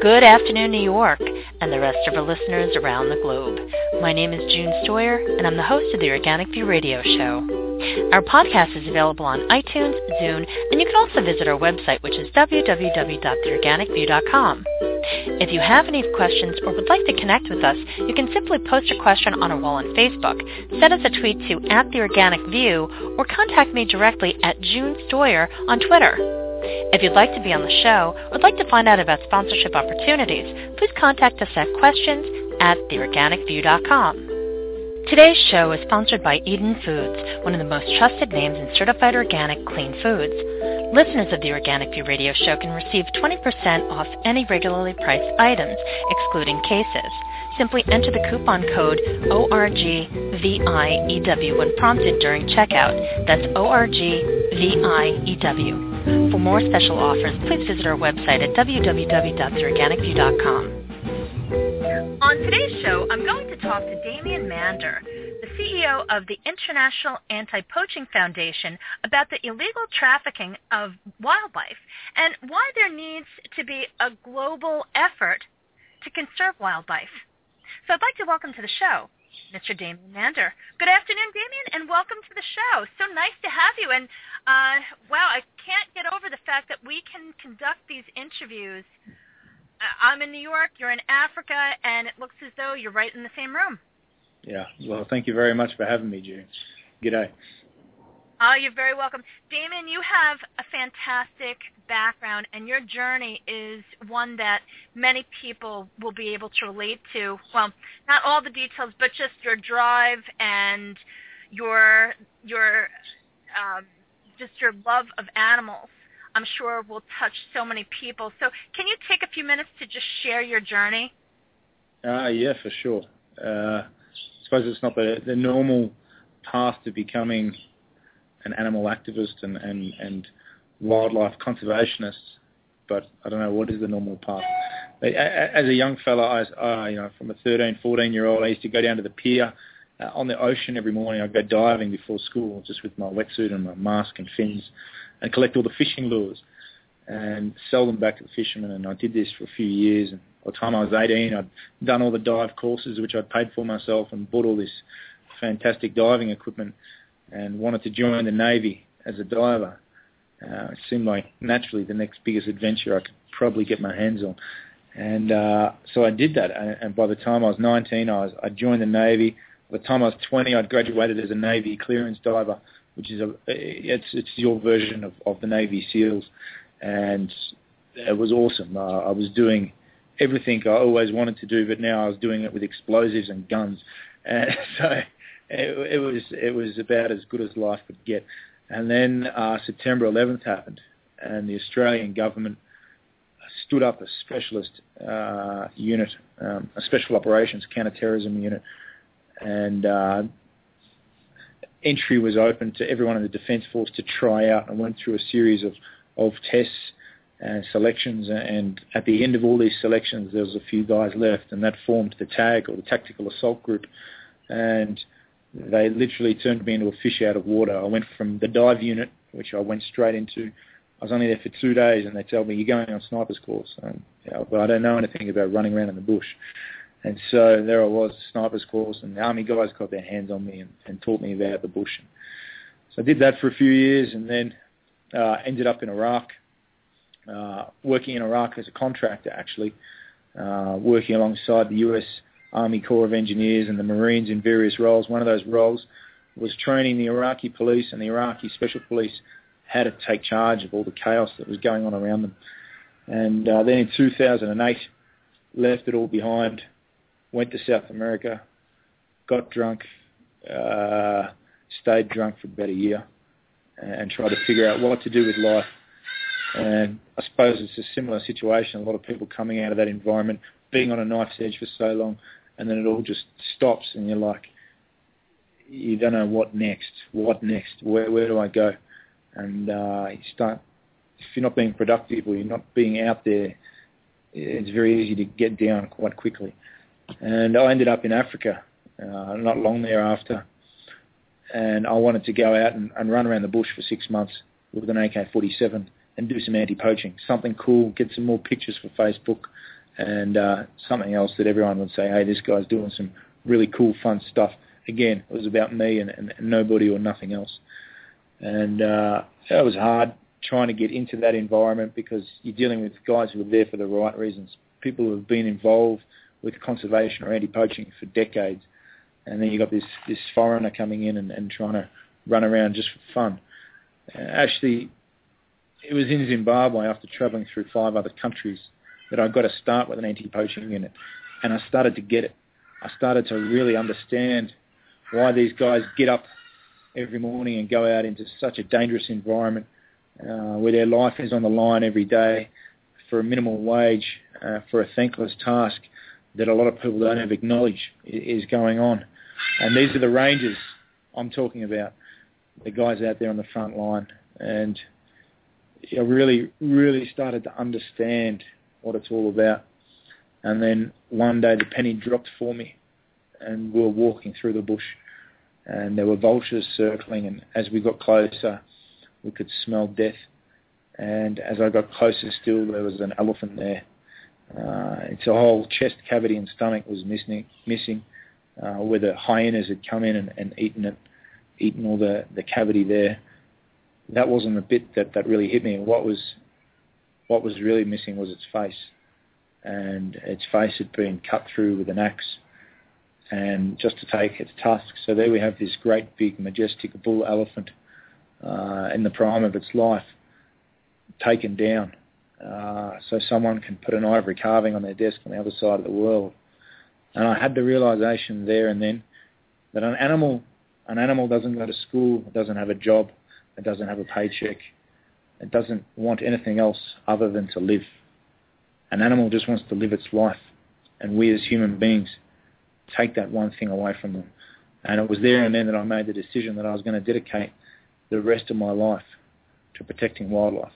Good afternoon, New York, and the rest of our listeners around the globe. My name is June Stoyer, and I'm the host of the Organic View Radio Show. Our podcast is available on iTunes, Zune, and you can also visit our website, which is www.theorganicview.com. If you have any questions or would like to connect with us, you can simply post a question on our wall on Facebook, send us a tweet to @theorganicview, or contact me directly at June Stoyer on Twitter. If you'd like to be on the show or would like to find out about sponsorship opportunities, please contact us at questions@theorganicview.com. Today's show is sponsored by Eden Foods, one of the most trusted names in certified organic clean foods. Listeners of the Organic View Radio Show can receive 20% off any regularly priced items, excluding cases. Simply enter the coupon code ORGVIEW when prompted during checkout. That's ORGVIEW. For more special offers, please visit our website at www.theorganicview.com. On today's show, I'm going to talk to Damien Mander, the CEO of the International Anti-Poaching Foundation, about the illegal trafficking of wildlife and why there needs to be a global effort to conserve wildlife. So I'd like to welcome to the show Mr. Damien Mander. Good afternoon, Damien, and welcome to the show. So nice to have you. And, wow, I can't get over the fact that we can conduct these interviews. I'm in New York, you're in Africa, and it looks as though you're right in the same room. Yeah, well, thank you very much for having me, June. G'day. Oh, you're very welcome. Damien, you have a fantastic background, and your journey is one that many people will be able to relate to. Well, not all the details, but just your drive and your love of animals. I'm sure will touch so many people. So can you take a few minutes to just share your journey? Yeah, for sure. I suppose it's not the normal path to becoming an animal activist and wildlife conservationist, but I don't know what is the normal path. As a young fella, from a 13, 14-year-old, I used to go down to the pier on the ocean every morning. I'd go diving before school just with my wetsuit and my mask and fins and collect all the fishing lures and sell them back to the fishermen. And I did this for a few years. And by the time I was 18, I'd done all the dive courses, which I'd paid for myself, and bought all this fantastic diving equipment and wanted to join the Navy as a diver. It seemed like naturally the next biggest adventure I could probably get my hands on. And so I did that. And by the time I was 19, I joined the Navy. By the time I was 20, I'd graduated as a Navy clearance diver, which is it's your version of the Navy SEALs. And it was awesome. I was doing everything I always wanted to do, but now I was doing it with explosives and guns. And so it was about as good as life could get. And then September 11th happened, and the Australian government stood up a specialist unit, a special operations counter-terrorism unit, and entry was open to everyone in the Defence Force to try out, and went through a series of tests and selections, and at the end of all these selections there was a few guys left, and that formed the TAG, or the Tactical Assault Group, and they literally turned me into a fish out of water. I went from the dive unit, which I went straight into. I was only there for 2 days, and they told me, you're going on sniper's course. But I don't know anything about running around in the bush. And so there I was, sniper's course, and the Army guys got their hands on me and taught me about the bush. So I did that for a few years, and then ended up in Iraq, working in Iraq as a contractor, actually, working alongside the U.S. Army Corps of Engineers and the Marines in various roles. One of those roles was training the Iraqi police and the Iraqi Special Police how to take charge of all the chaos that was going on around them. And then in 2008, left it all behind, went to South America, got drunk, stayed drunk for about a year, and tried to figure out what to do with life. And I suppose it's a similar situation, a lot of people coming out of that environment, being on a knife's edge for so long, and then it all just stops, and you're like, you don't know what next, where do I go? And you start, if you're not being productive or you're not being out there, it's very easy to get down quite quickly. And I ended up in Africa not long thereafter, and I wanted to go out and run around the bush for 6 months with an AK-47 and do some anti-poaching, something cool, get some more pictures for Facebook, And something else that everyone would say, hey, this guy's doing some really cool, fun stuff. Again, it was about me and nobody or nothing else. And it was hard trying to get into that environment because you're dealing with guys who are there for the right reasons, people who have been involved with conservation or anti-poaching for decades. And then you got this foreigner coming in and trying to run around just for fun. Actually, it was in Zimbabwe after travelling through 5 other countries that I got to start with an anti-poaching unit. And I started to get it. I started to really understand why these guys get up every morning and go out into such a dangerous environment where their life is on the line every day for a minimal wage, for a thankless task that a lot of people don't ever acknowledge is going on. And these are the rangers I'm talking about, the guys out there on the front line. And I really, really started to understand what it's all about. And then one day the penny dropped for me and we were walking through the bush and there were vultures circling, and as we got closer we could smell death. And as I got closer still, there was an elephant there. Its whole chest cavity and stomach was missing where the hyenas had come in and eaten all the cavity there. That wasn't the bit that really hit me. What was really missing was its face. And its face had been cut through with an axe and just to take its tusks. So there we have this great big majestic bull elephant in the prime of its life taken down. So someone can put an ivory carving on their desk on the other side of the world. And I had the realization there and then that an animal doesn't go to school, it doesn't have a job, it doesn't have a paycheck, it doesn't want anything else other than to live. An animal just wants to live its life, and we as human beings take that one thing away from them. And it was there and then that I made the decision that I was going to dedicate the rest of my life to protecting wildlife.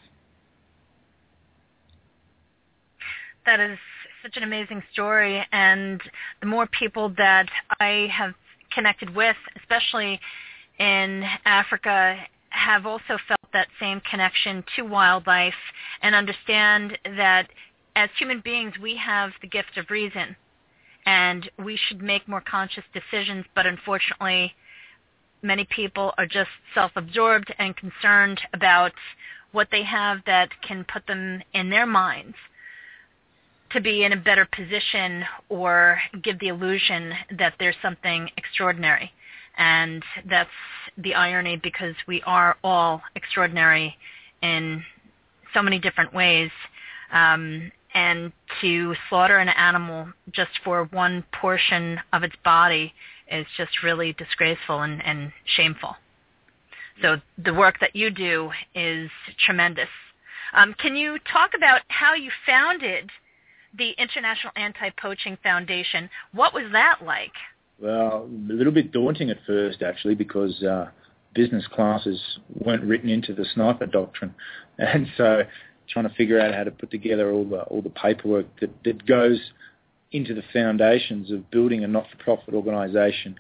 That is such an amazing story, and the more people that I have connected with, especially in Africa, have also felt that same connection to wildlife and understand that as human beings we have the gift of reason and we should make more conscious decisions, but unfortunately many people are just self-absorbed and concerned about what they have that can put them in their minds to be in a better position or give the illusion that there's something extraordinary. And that's the irony, because we are all extraordinary in so many different ways. And to slaughter an animal just for one portion of its body is just really disgraceful and shameful. So the work that you do is tremendous. Can you talk about how you founded the International Anti-Poaching Foundation? What was that like? Well, a little bit daunting at first, actually, because business classes weren't written into the sniper doctrine. And so trying to figure out how to put together all the paperwork that goes into the foundations of building a not-for-profit organisation,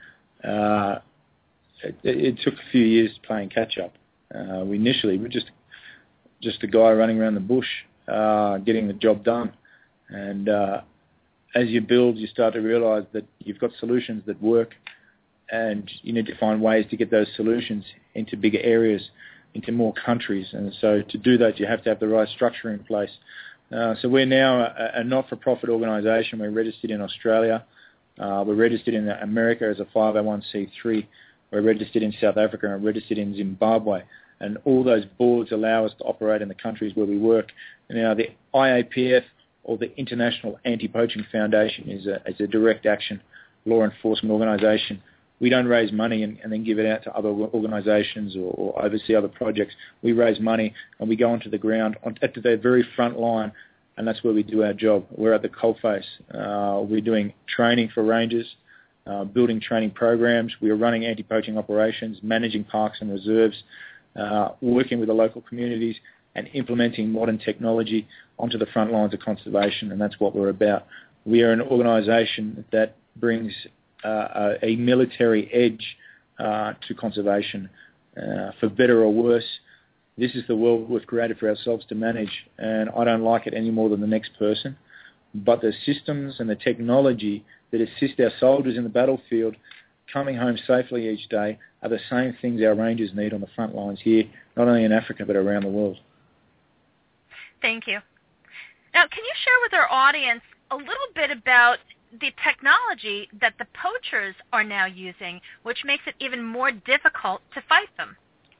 it took a few years playing catch-up. We were just a guy running around the bush getting the job done. And as you build, you start to realise that you've got solutions that work, and you need to find ways to get those solutions into bigger areas, into more countries. And so to do that, you have to have the right structure in place. So we're now a not-for-profit organisation. We're registered in Australia. We're registered in America as a 501c3. We're registered in South Africa and registered in Zimbabwe. And all those boards allow us to operate in the countries where we work. Now, the IAPF, or the International Anti-Poaching Foundation, is a direct action law enforcement organisation. We don't raise money and then give it out to other organisations or oversee other projects. We raise money and we go onto the ground, at the very front line, and that's where we do our job. We're at the coalface. We're doing training for rangers, building training programs. We are running anti-poaching operations, managing parks and reserves, working with the local communities, and implementing modern technology onto the front lines of conservation, and that's what we're about. We are an organisation that brings a military edge to conservation. For better or worse, this is the world we've created for ourselves to manage, and I don't like it any more than the next person. but the systems and the technology that assist our soldiers in the battlefield coming home safely each day are the same things our rangers need on the front lines here, not only in Africa but around the world. Thank you. Now, can you share with our audience a little bit about the technology that the poachers are now using, which makes it even more difficult to fight them?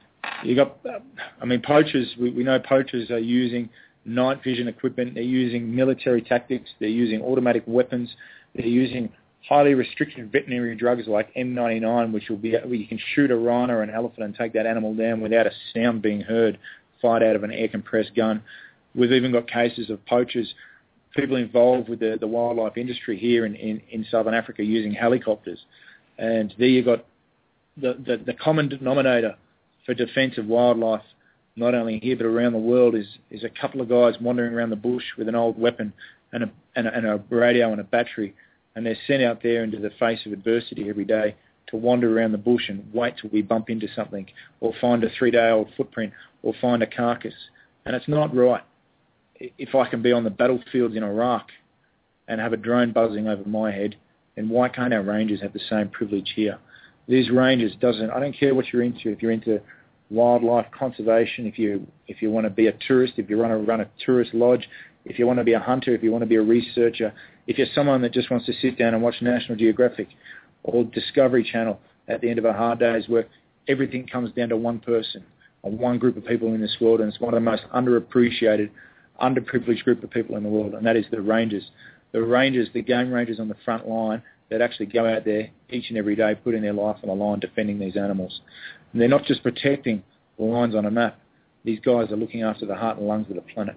Poachers, we know poachers are using night vision equipment, they're using military tactics, they're using automatic weapons, they're using highly restricted veterinary drugs like M99, which where you can shoot a rhino or an elephant and take that animal down without a sound being heard, fired out of an air-compressed gun. We've even got cases of poachers, people involved with the wildlife industry here in Southern Africa using helicopters. And there you've got the common denominator for defence of wildlife, not only here but around the world, is a couple of guys wandering around the bush with an old weapon and a radio and a battery, and they're sent out there into the face of adversity every day to wander around the bush and wait till we bump into something or find a 3-day-old footprint or find a carcass. And it's not right. If I can be on the battlefields in Iraq and have a drone buzzing over my head, then why can't our rangers have the same privilege here? These rangers I don't care what you're into, if you're into wildlife conservation, if you want to be a tourist, if you want to run a tourist lodge, if you want to be a hunter, if you want to be a researcher, if you're someone that just wants to sit down and watch National Geographic or Discovery Channel at the end of a hard day's work, everything comes down to one person or one group of people in this world, and it's one of the most underappreciated, underprivileged group of people in the world, and that is the rangers. The rangers, the game rangers on the front line that actually go out there each and every day putting their life on the line defending these animals. And they're not just protecting the lines on a map. These guys are looking after the heart and lungs of the planet.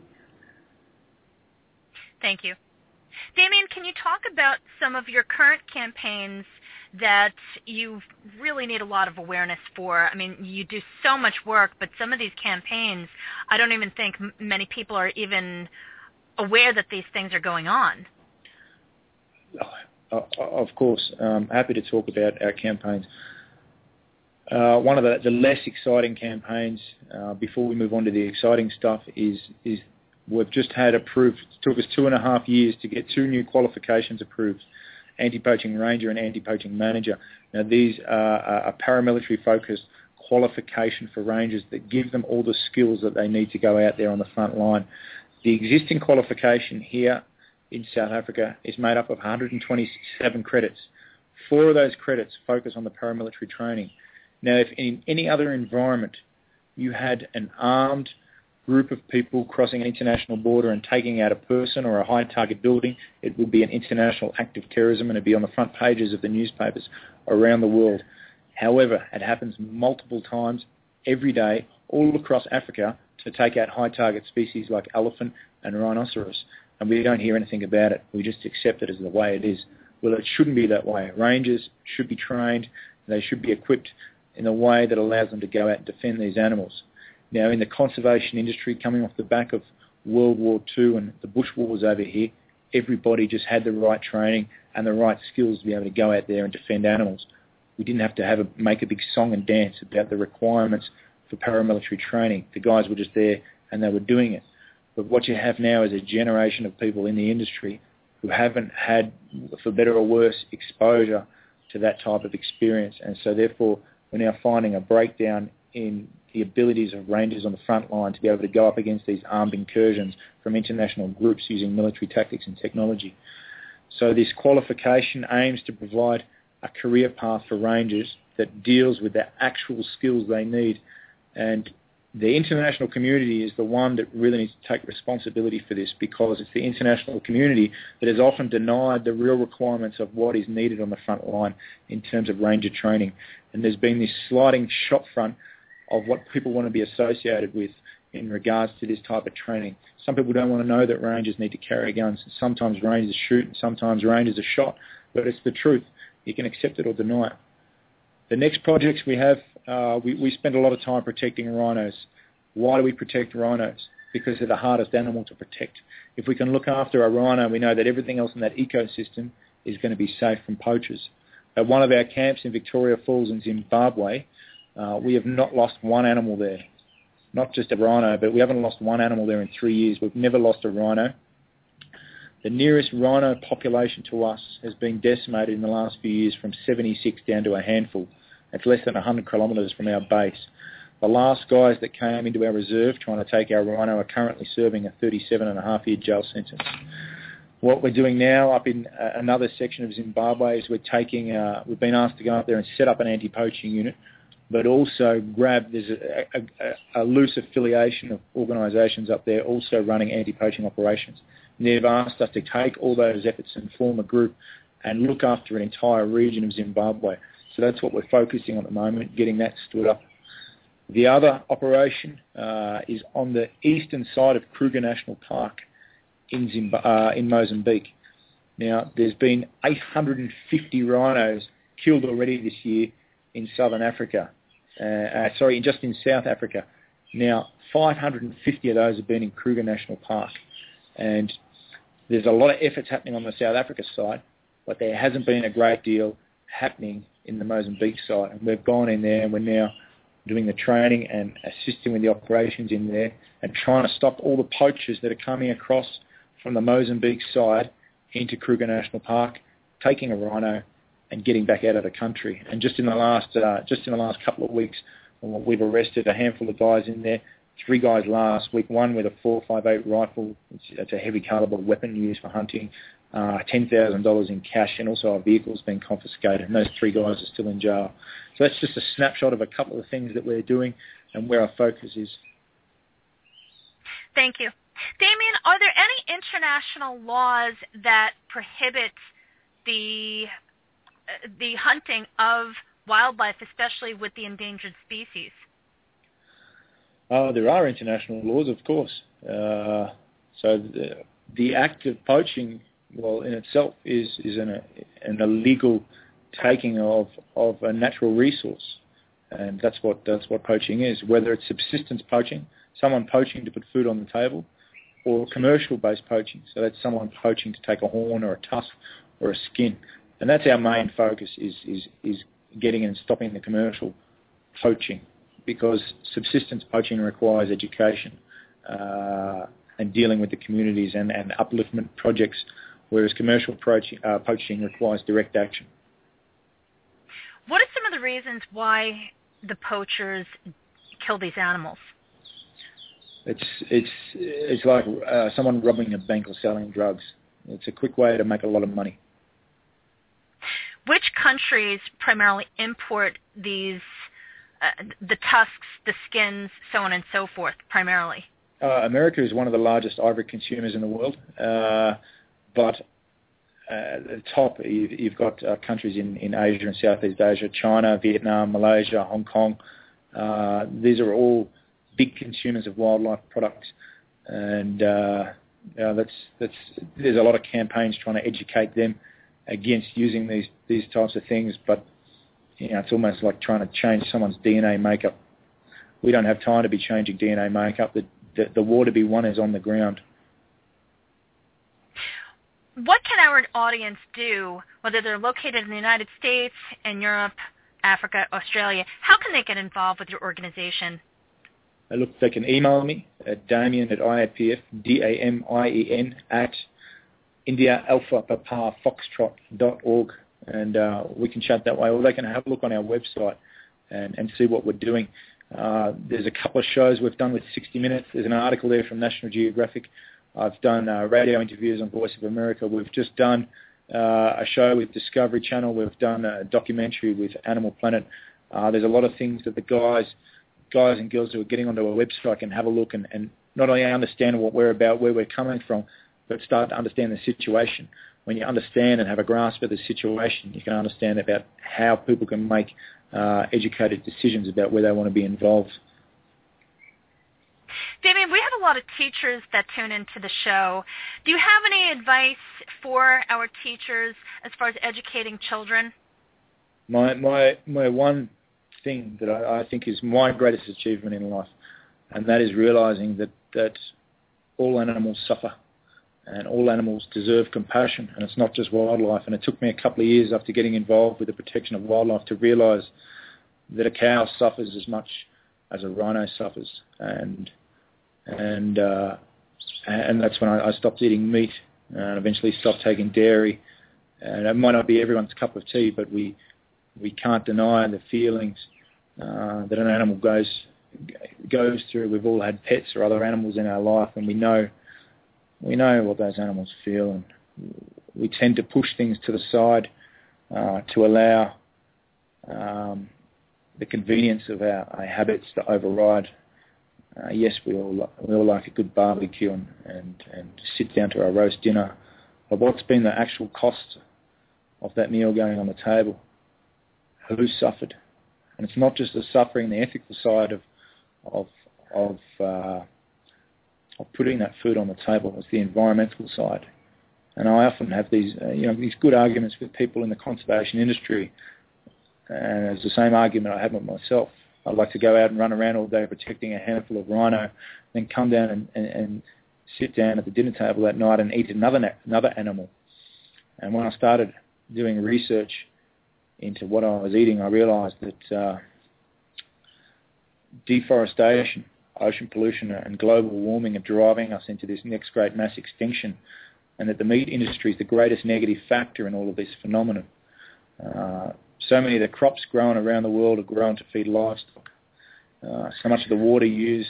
Thank you. Damien, can you talk about some of your current campaigns that you really need a lot of awareness for? I mean, you do so much work, but some of these campaigns, I don't even think many people are even aware that these things are going on. Of course. Happy to talk about our campaigns. One of the less exciting campaigns, before we move on to the exciting stuff, is we've just had approved. It took us 2.5 years to get 2 new qualifications approved, anti-poaching ranger and anti-poaching manager. Now, these are a paramilitary-focused qualification for rangers that give them all the skills that they need to go out there on the front line. The existing qualification here in South Africa is made up of 127 credits. 4 of those credits focus on the paramilitary training. Now, if in any other environment you had an armed group of people crossing an international border and taking out a person or a high-target building, it would be an international act of terrorism and it would be on the front pages of the newspapers around the world. However, it happens multiple times every day all across Africa to take out high-target species like elephant and rhinoceros, and we don't hear anything about it. We just accept it as the way it is. Well, it shouldn't be that way. Rangers should be trained. They should be equipped in a way that allows them to go out and defend these animals. Now, in the conservation industry, coming off the back of World War II and the bush wars over here, everybody just had the right training and the right skills to be able to go out there and defend animals. We didn't have to make a big song and dance about the requirements for paramilitary training. The guys were just there and they were doing it. But what you have now is a generation of people in the industry who haven't had, for better or worse, exposure to that type of experience. And so therefore, we're now finding a breakdown in the abilities of rangers on the front line to be able to go up against these armed incursions from international groups using military tactics and technology. So this qualification aims to provide a career path for rangers that deals with the actual skills they need. And the international community is the one that really needs to take responsibility for this, because it's the international community that has often denied the real requirements of what is needed on the front line in terms of ranger training. And there's been this sliding shop front of what people want to be associated with in regards to this type of training. Some people don't want to know that rangers need to carry guns. Sometimes rangers shoot and sometimes rangers are shot, but it's the truth. You can accept it or deny it. The next projects we have, we spend a lot of time protecting rhinos. Why do we protect rhinos? Because they're the hardest animal to protect. If we can look after a rhino, we know that everything else in that ecosystem is going to be safe from poachers. At one of our camps in Victoria Falls in Zimbabwe, we have not lost one animal there. Not just a rhino, but we haven't lost one animal there in 3 years. We've never lost a rhino. The nearest rhino population to us has been decimated in the last few years from 76 down to a handful. It's less than 100 kilometres from our base. The last guys that came into our reserve trying to take our rhino are currently serving a 37.5-year jail sentence. What we're doing now up in another section of Zimbabwe is we've been asked to go up there and set up an anti-poaching unit, but also there's a loose affiliation of organisations up there also running anti-poaching operations. And they've asked us to take all those efforts and form a group and look after an entire region of Zimbabwe. So that's what we're focusing on at the moment, getting that stood up. The other operation is on the eastern side of Kruger National Park in Mozambique. Now, there's been 850 rhinos killed already this year in southern Africa. Just in South Africa. Now, 550 of those have been in Kruger National Park. And there's a lot of efforts happening on the South Africa side, but there hasn't been a great deal happening in the Mozambique side. And we've gone in there and we're now doing the training and assisting with the operations in there and trying to stop all the poachers that are coming across from the Mozambique side into Kruger National Park, taking a rhino and getting back out of the country. And just in the last couple of weeks, we've arrested a handful of guys in there. 3 guys last week, one with a .458 rifle. It's a heavy caliber weapon used for hunting. $10,000 in cash, and also our vehicle's been confiscated. And those 3 guys are still in jail. So that's just a snapshot of a couple of things that we're doing and where our focus is. Thank you. Damien, are there any international laws that prohibit the hunting of wildlife, especially with the endangered species? There are international laws, of course. So the act of poaching, well, in itself is an illegal taking of a natural resource, and that's what poaching is. Whether it's subsistence poaching, someone poaching to put food on the table, or commercial-based poaching. So that's someone poaching to take a horn or a tusk or a skin. And that's our main focus is getting and stopping the commercial poaching, because subsistence poaching requires education and dealing with the communities and upliftment projects, whereas commercial poaching requires direct action. What are some of the reasons why the poachers kill these animals? It's like someone robbing a bank or selling drugs. It's a quick way to make a lot of money. Which countries primarily import these, the tusks, the skins, so on and so forth, primarily? America is one of the largest ivory consumers in the world, but at the top you've got countries in Asia and Southeast Asia, China, Vietnam, Malaysia, Hong Kong. These are all big consumers of wildlife products, and there's a lot of campaigns trying to educate them against using these types of things, but it's almost like trying to change someone's DNA makeup. We don't have time to be changing DNA makeup. The war to be won is on the ground. What can our audience do, whether they're located in the United States, in Europe, Africa, Australia? How can they get involved with your organization? Look, they can email me at Damien at IAPF, DAMIEN at IndiaAlphaPapaFoxtrot.org, and we can chat that way, or they can have a look on our website and see what we're doing. There's a couple of shows we've done with 60 Minutes. There's an article there from National Geographic. I've done radio interviews on Voice of America. We've just done a show with Discovery Channel. We've done a documentary with Animal Planet. There's a lot of things that the guys and girls who are getting onto our website can have a look and not only understand what we're about, where we're coming from, but start to understand the situation. When you understand and have a grasp of the situation, you can understand about how people can make educated decisions about where they want to be involved. Damien, we have a lot of teachers that tune into the show. Do you have any advice for our teachers as far as educating children? My one thing that I think is my greatest achievement in life, and that is realizing that all animals suffer and all animals deserve compassion, and it's not just wildlife. And it took me a couple of years after getting involved with the protection of wildlife to realize that a cow suffers as much as a rhino suffers, and that's when I stopped eating meat and eventually stopped taking dairy. And it might not be everyone's cup of tea, but we can't deny the feelings that an animal goes through. We've all had pets or other animals in our life, and we know what those animals feel, and we tend to push things to the side to allow the convenience of our habits to override. Yes, we all like a good barbecue and sit down to our roast dinner, but what's been the actual cost of that meal going on the table? Who suffered? And it's not just the suffering, the ethical side of putting that food on the table. It's the environmental side. And I often have these good arguments with people in the conservation industry, and it's the same argument I have with myself. I'd like to go out and run around all day protecting a handful of rhino, then come down and sit down at the dinner table that night and eat another animal. And when I started doing research into what I was eating, I realised that deforestation, ocean pollution and global warming are driving us into this next great mass extinction, and that the meat industry is the greatest negative factor in all of this phenomenon. So many of the crops grown around the world are grown to feed livestock. So much of the water used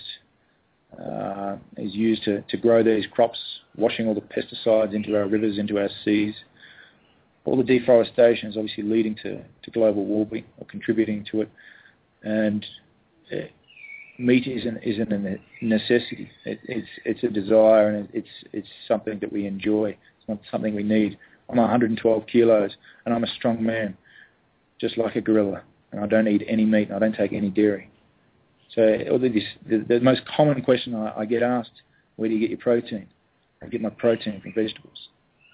is used to grow these crops, washing all the pesticides into our rivers, into our seas. All the deforestation is obviously leading to global warming or contributing to it. And meat isn't a necessity. It's a desire, and it's something that we enjoy. It's not something we need. I'm 112 kilos, and I'm a strong man, just like a gorilla. And I don't eat any meat, and I don't take any dairy. So the most common question I get asked, where do you get your protein? I get my protein from vegetables.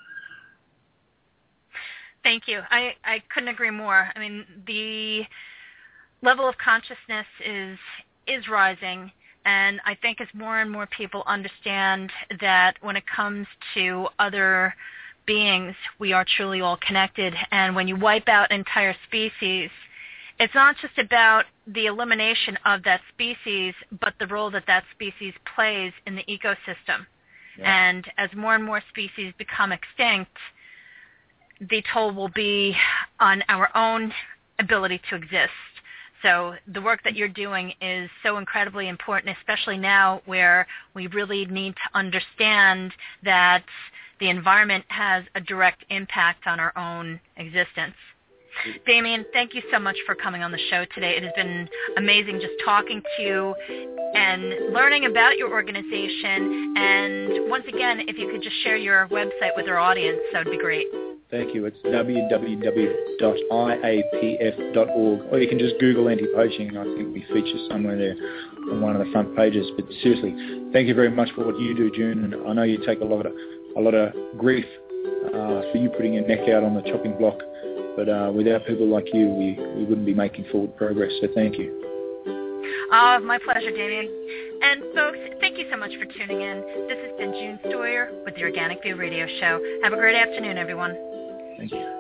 Thank you. I couldn't agree more. I mean, the level of consciousness is rising, and I think as more and more people understand that when it comes to other beings, we are truly all connected, and when you wipe out an entire species, it's not just about the elimination of that species, but the role that species plays in the ecosystem. Yeah. And as more and more species become extinct, the toll will be on our own ability to exist. So the work that you're doing is so incredibly important, especially now where we really need to understand that the environment has a direct impact on our own existence. Damien, thank you so much for coming on the show today. It has been amazing just talking to you and learning about your organization. And once again, if you could just share your website with our audience, that would be great. Thank you. It's www.iapf.org, or you can just Google anti-poaching, and I think we feature somewhere there on one of the front pages. But seriously, thank you very much for what you do, June, and I know you take a lot of grief for you putting your neck out on the chopping block. But without people like you, we wouldn't be making forward progress. So thank you. My pleasure, Damien. And folks, thank you so much for tuning in. This has been June Stoyer with the Organic View Radio Show. Have a great afternoon, everyone. Thank you.